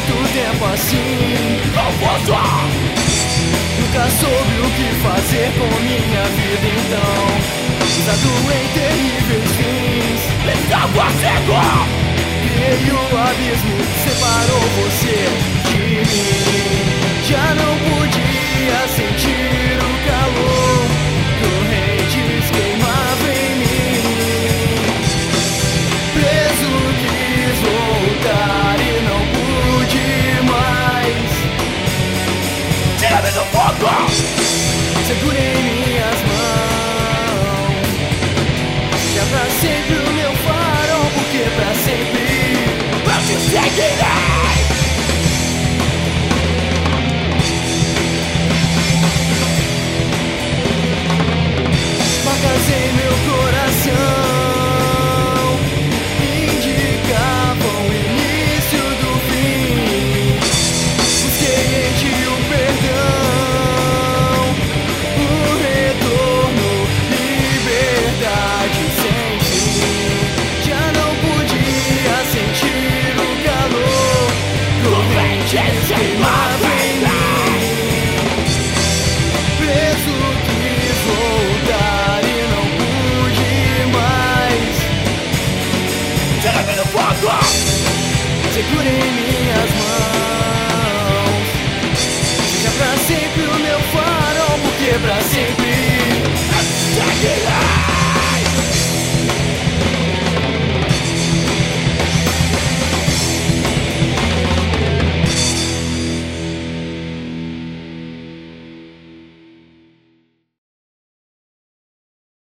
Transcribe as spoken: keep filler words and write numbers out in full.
muito tempo assim. Não posso. Nunca soube o que fazer com minha vida então, usado em terríveis fins. Estava cego. Criei um abismo que separou você de mim. Já não podia sentir o calor, correntes queimava em mim. Preso quis voltar e não pude mais. Tira-me do fogo! Segurei minhas mãos. Já pra sempre o meu farol, porque pra sempre eu te seguirei. Marcas em meu coração indicavam o início do fim. Busquei em ti o perdão, o retorno, liberdade sem fim. Já não podia sentir o calor, correntes queimavam em mim. Preso quis voltar e não pude mais. Tira-me do fogo! Segurei minhas mãos. Seja pra sempre o meu farol, porque pra sempre